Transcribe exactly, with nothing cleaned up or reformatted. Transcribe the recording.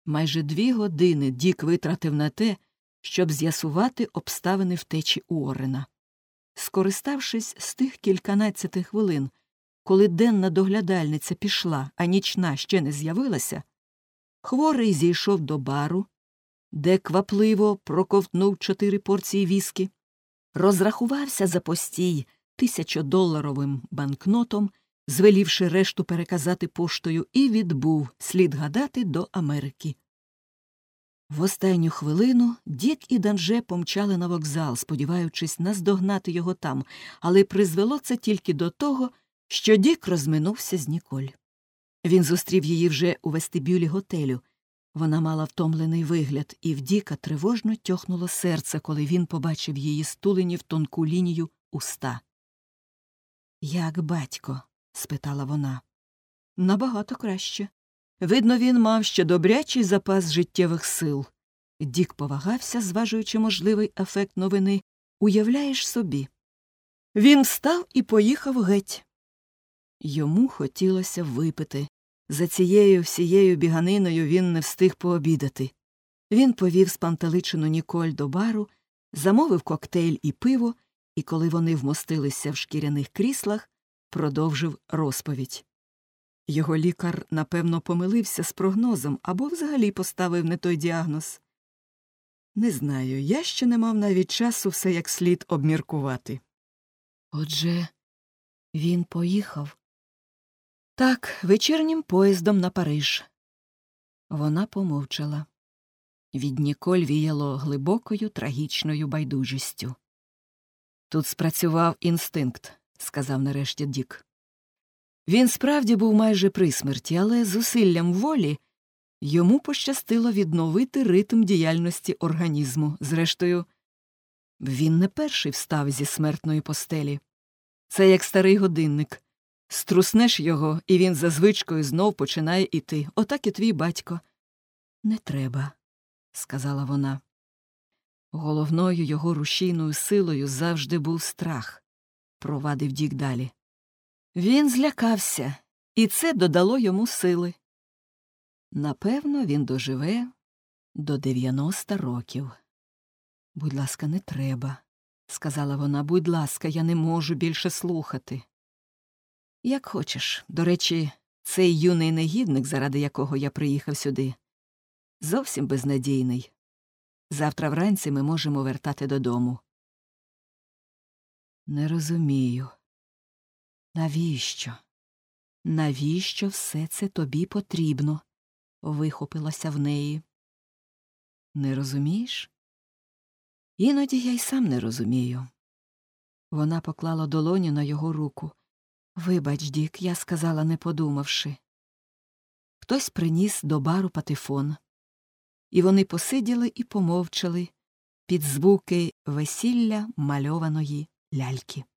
Майже дві години Дік витратив на те, щоб з'ясувати обставини втечі Уоррена. Скориставшись з тих кільканадцяти хвилин, коли денна доглядальниця пішла, а нічна ще не з'явилася, хворий зійшов до бару, де квапливо проковтнув чотири порції віскі, розрахувався за постій тисячодоларовим банкнотом, звелівши решту переказати поштою, і відбув, слід гадати, до Америки. В останню хвилину Дік і Данже помчали на вокзал, сподіваючись наздогнати його там, але призвело це тільки до того, що Дік розминувся з Ніколь. Він зустрів її вже у вестибюлі готелю. Вона мала втомлений вигляд, і в Діка тривожно тьохнуло серце, коли він побачив її стулені в тонку лінію уста. «Як батько?» – спитала вона. «Набагато краще. Видно, він мав ще добрячий запас життєвих сил». Дік повагався, зважуючи можливий ефект новини. «Уявляєш собі?» Він встав і поїхав геть. Йому хотілося випити. За цією всією біганиною він не встиг пообідати. Він повів спантеличену Ніколь до бару, замовив коктейль і пиво, і коли вони вмостилися в шкіряних кріслах, продовжив розповідь. Його лікар, напевно, помилився з прогнозом або взагалі поставив не той діагноз. Не знаю, я ще не мав навіть часу все як слід обміркувати. Отже, він поїхав. Так, вечірнім поїздом на Париж. Вона помовчала. Від Ніколь віяло глибокою трагічною байдужістю. Тут спрацював інстинкт, сказав нарешті Дік. Він справді був майже при смерті, але зусиллям волі йому пощастило відновити ритм діяльності організму. Зрештою, він не перший встав зі смертної постелі. Це як старий годинник. Струснеш його, і він за звичкою знов починає іти. Отак і твій батько. Не треба, сказала вона. Головною його рушійною силою завжди був страх, провадив Дік далі. Він злякався, і це додало йому сили. Напевно, він доживе до дев'яноста років. Будь ласка, не треба, сказала вона. Будь ласка, я не можу більше слухати. Як хочеш. До речі, цей юний негідник, заради якого я приїхав сюди, зовсім безнадійний. Завтра вранці ми можемо вертати додому. Не розумію. Навіщо? Навіщо все це тобі потрібно? Вихопилося в неї. Не розумієш? Іноді я й сам не розумію. Вона поклала долоню на його руку. Вибач, Дік, я сказала, не подумавши. Хтось приніс до бару патефон. І вони посиділи і помовчали під звуки весілля мальованої ляльки.